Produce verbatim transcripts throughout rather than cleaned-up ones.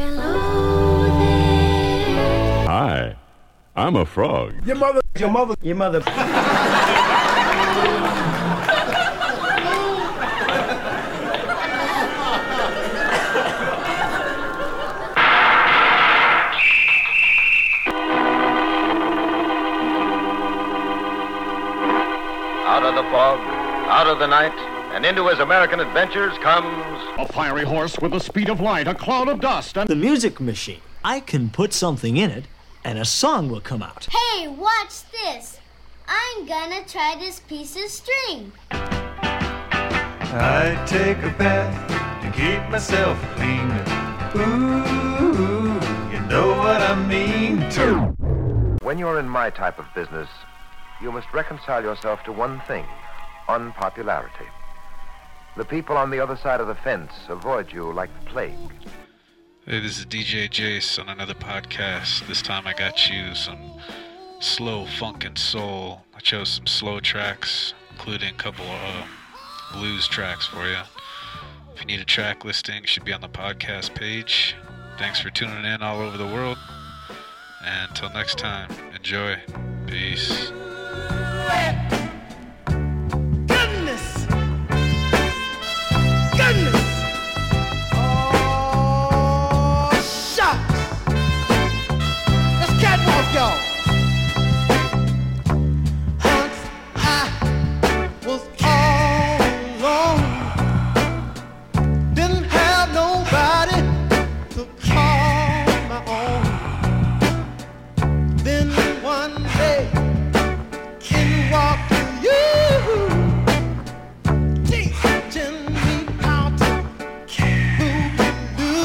Hello there. Hi, I'm a frog. Your mother, your mother, your mother. Out of the fog, out of the night, and into his American adventures comes... A fiery horse with the speed of light, a cloud of dust, and... The music machine. I can put something in it, and a song will come out. Hey, watch this. I'm gonna try this piece of string. I take a bath to keep myself clean. Ooh, you know what I mean. When you're in my type of business, you must reconcile yourself to one thing, unpopularity. The people on the other side of the fence avoid you like the plague. Hey, this is D J Jace on another podcast. This time I got you some slow funk and soul. I chose some slow tracks, including a couple of uh, blues tracks for you. If you need a track listing, it should be on the podcast page. Thanks for tuning in all over the world. And until next time, enjoy. Peace. Goodness! Goodness! Oh, shucks! Let's catwalk, y'all. Once I was all alone, didn't have nobody to call my own. Then one day, in walked you, teaching me how to boo-doo,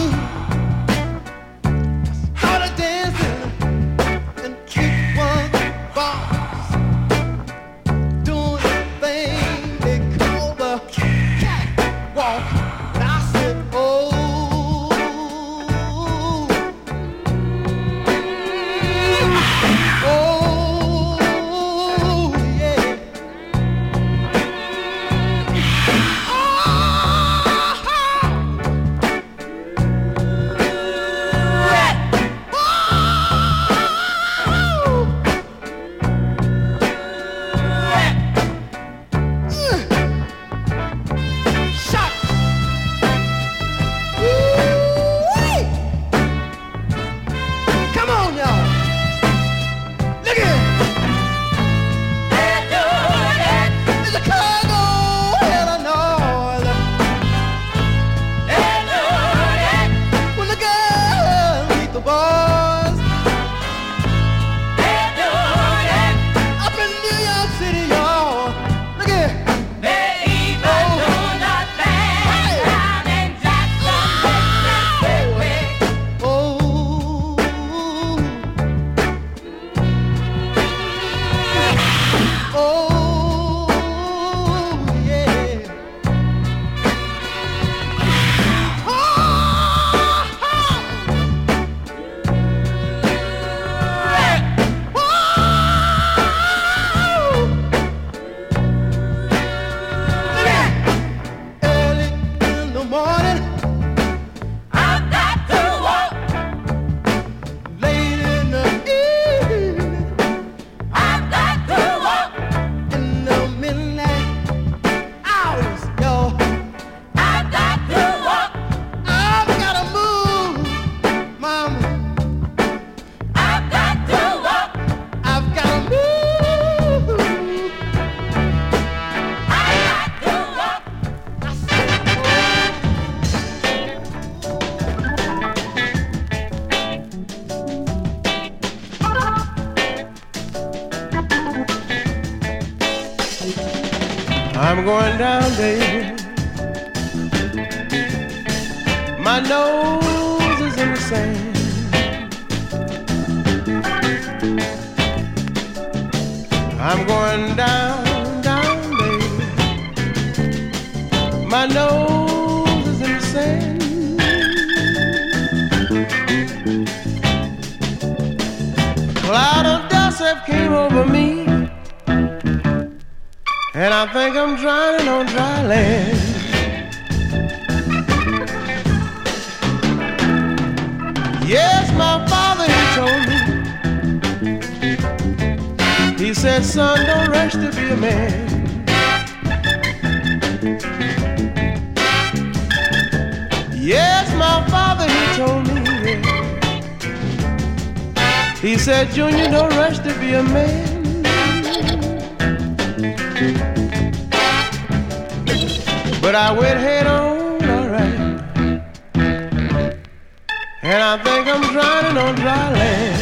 how to dance and keep one boss, doing the thing they call the catwalk. And I said, oh, oh, yeah. Come on, y'all. Look at It's a cargo hell of noise. When the girls meet the boys up in New York City, y'all. Look at oh, oh, yeah. Early in the morning, late in the evening, in the midnight hours, yo. I've gotta move, mama. I've gotta move. I'm going down, baby. My nose is in the sand. I'm going down, down, baby. My nose is in the sand. Cloud of dust have came over me, and I think I'm drowning on dry land. Yes, my father, he told me. He said, son, don't rush to be a man. Yes, my father, he told me. Yeah. He said, Junior, don't rush to be a man. But I went head on, all right. And I think I'm drowning on dry land.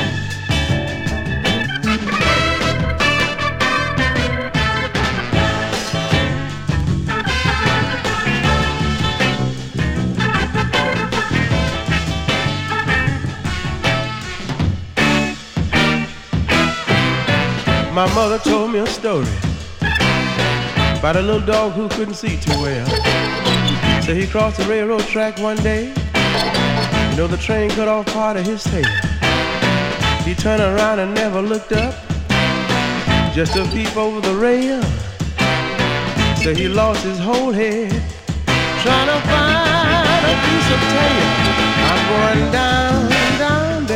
My mother told me a story about a little dog who couldn't see too well. So he crossed the railroad track one day. You know, the train cut off part of his tail. He turned around and never looked up, just to peep over the rail. So he lost his whole head, trying to find a piece of tail. I'm going down, down,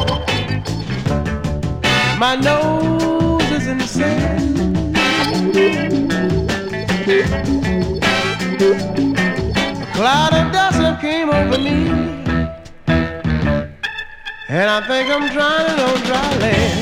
baby. My nose is in the sand. A cloud of dust came over me, and I think I'm drowning on dry land.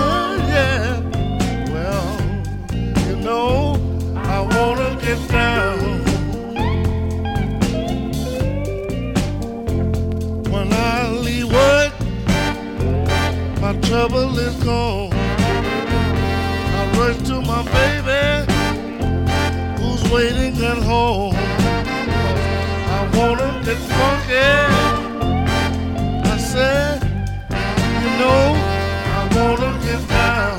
Get down. gone, I rush to my baby who's waiting at home. I wanna get funky. I said, you know, I wanna get down.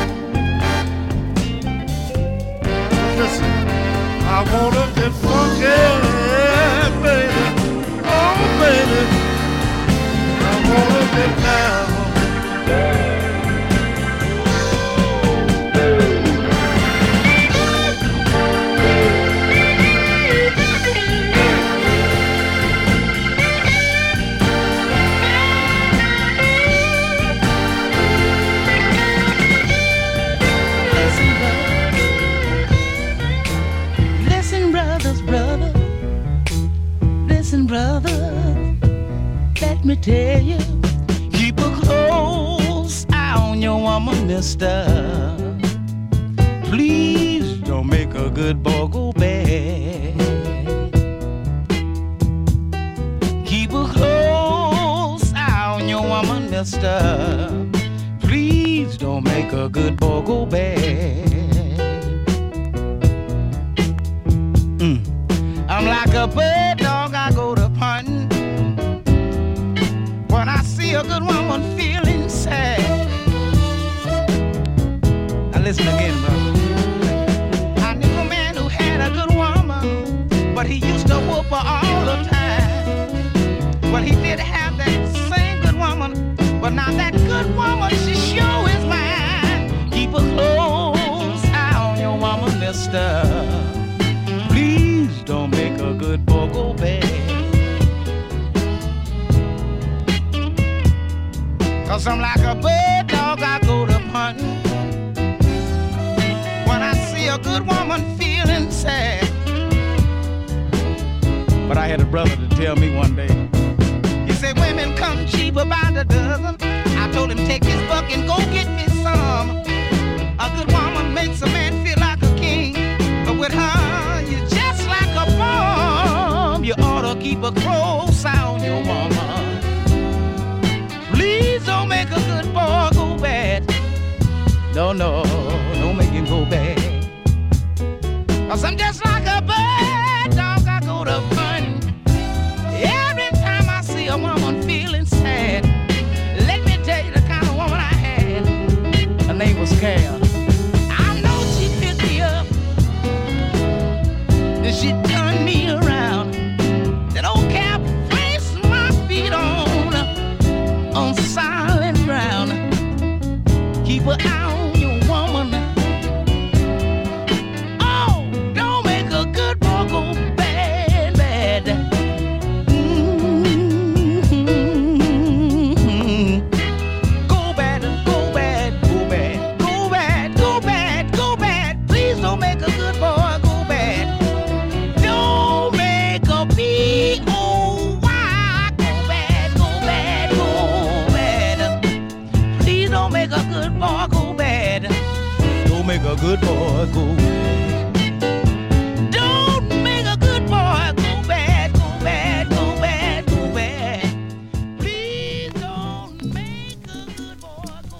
Listen, I wanna get funky, baby. Oh, baby, I wanna get down. Brother, let me tell you, keep a close eye on your woman, mister. Please don't make a good boy go bad. Keep a close eye on your woman, mister. Please don't make a good boy go bad. Mm. I'm like a bird dog, I go to hunting. When I see a good woman feeling sad. Now listen again, brother. I knew a man who had a good woman, but he used to whoop her all the time. Well, he did have that same good woman, but now that good woman, she sure is mine. Keep a close eye on your woman, mister. Please don't make a good boy go bad. Cause I'm like a bird dog, I go to hunting. When I see a good woman feeling sad. But I had a brother to tell me one day. He said women come cheaper by the dozen. I told him take his buck and go get me some. A good woman makes a man feel like a king. But with her, you're just like a bomb. You ought to keep a close eye on your woman. Please don't make a good boy go bad. No, no, don't make him go bad. Cause I'm just like a bird dog, I go to fun. Every time I see a woman feeling sad, let me tell you the kind of woman I had. Her name was Carol. I know she picked me up. Then she turned me around. That old Carol placed my feet on, on solid ground. Keep an eye on your woman. Oh, don't make a good boy go bad, bad. Mm-hmm. Go bad, go bad, go bad, go bad, go bad, go bad. Please don't make a good boy go bad. Don't make a B O Y go bad, go bad, go bad. Please don't make a good boy go bad. Don't make a good boy go bad. Don't make a good boy go bad, go bad, go bad, go bad. Please don't make a good boy go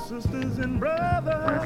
sisters and brothers.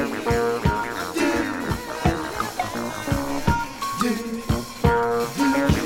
Do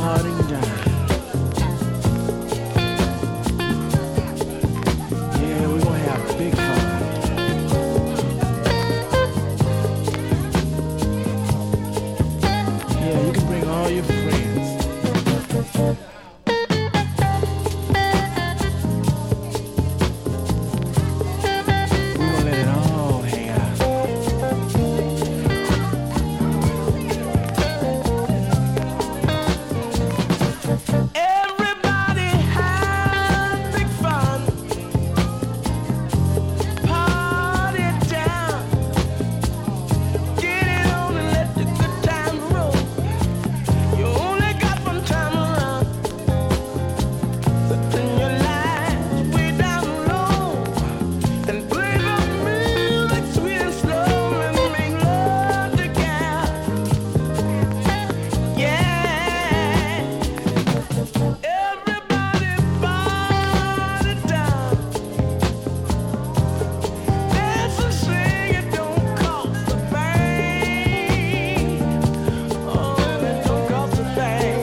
parting down. Yeah, we're gonna have big fun. Yeah, you can bring all your friends. We're gonna let it all hang out. Everybody have big fun. Party down. Get it on and let the good times roll. You only got one time around. So turn your lights way down low and play the music sweet and slow and make love together. Yeah. Everybody party down. Dance and sing, it don't cost a thing. Oh, it don't cost a thing.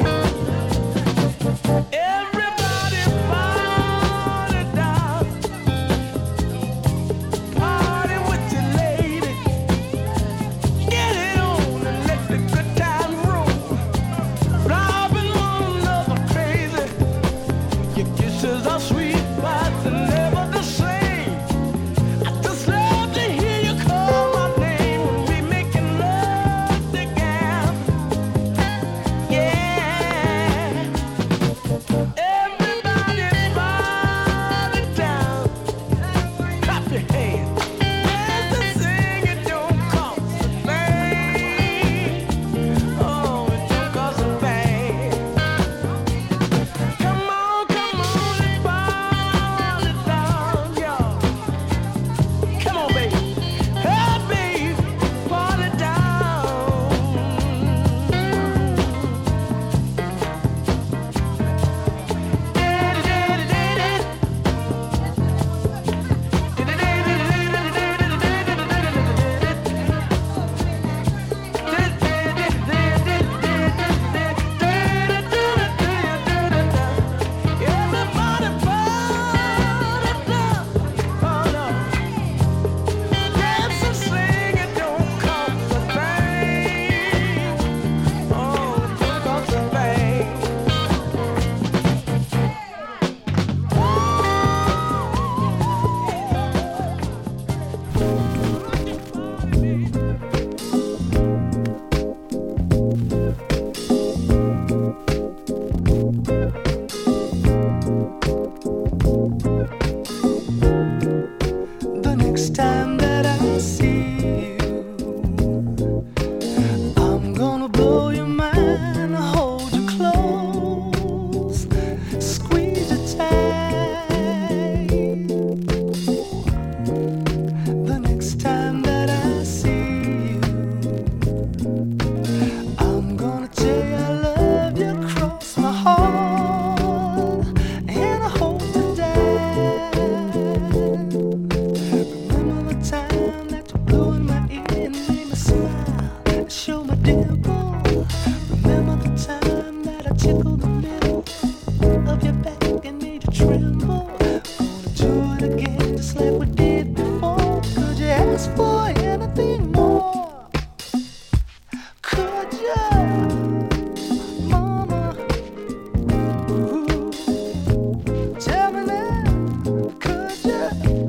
Everybody party down. Party with your lady. Get it on and let the good times roll. Driving one another crazy. Your kisses are sweet, but they're never the same. I just love to hear you call my name when we making love together. Yeah. Everybody party down. Clap your hands. Dance and sing, it don't cost a thing. Oh, it don't cost a thing. Come on, come on and party down, y'all. Come on, baby. Hey, baby, party down. Everybody party down. Oh, no. Dance and sing, it don't cost a thing. Oh, it don't cost a thing. The next time that I see you, I'm gonna blow your mind, hold you close, squeeze you tight. The next time that I see you, I'm gonna tell you I love you across my heart, and I hope to die. Remember the time that you blew in my ear and made me smile, show my dimple. Remember the time that I tickled the middle of your back and made you tremble. Gonna do it again just like we did before. Could you ask for anything more? Could you, mama? Ooh, tell me now, could you?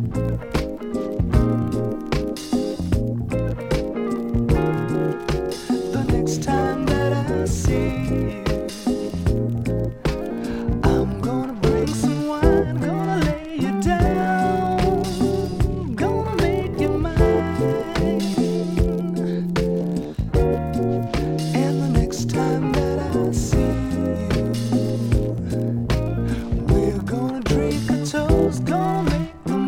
The next time that I see you, I'm gonna bring some wine, gonna lay you down, gonna make you mine. And the next time that I see you, we're gonna drink a toast, gonna make the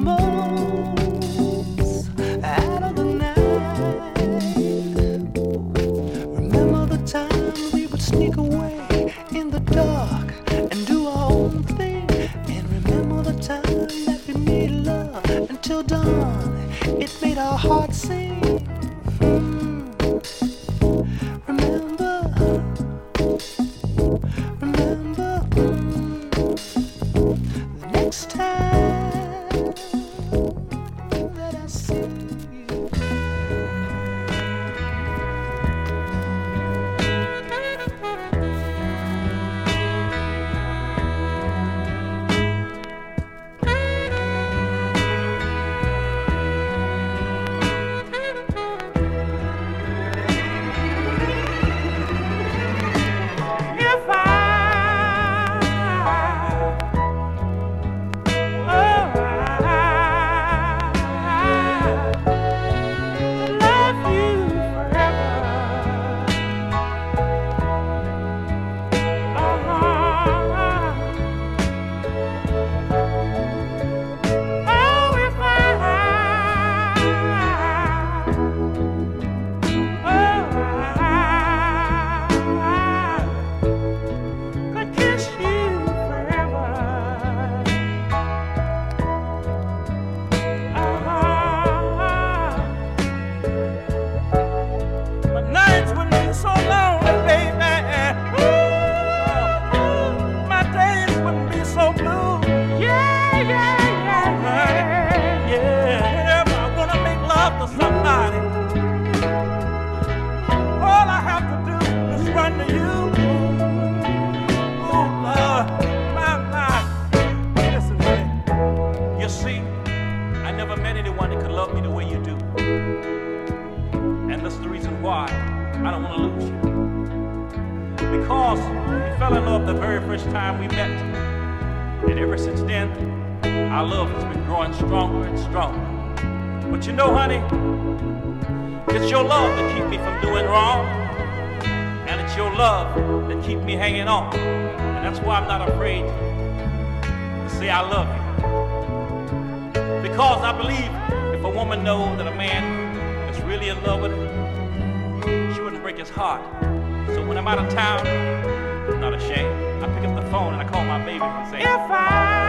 most out of the night. Remember the time we would sneak away We fell in love the very first time we met. And ever since then, our love has been growing stronger and stronger. But you know, honey, it's your love that keeps me from doing wrong. And it's your love that keeps me hanging on. And that's why I'm not afraid to say I love you. Because I believe if a woman knows that a man is really in love with her, she wouldn't break his heart. So when I'm out of town, I'm not ashamed. I pick up the phone and I call my baby and say, if I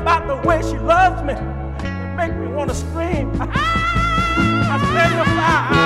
I say, if I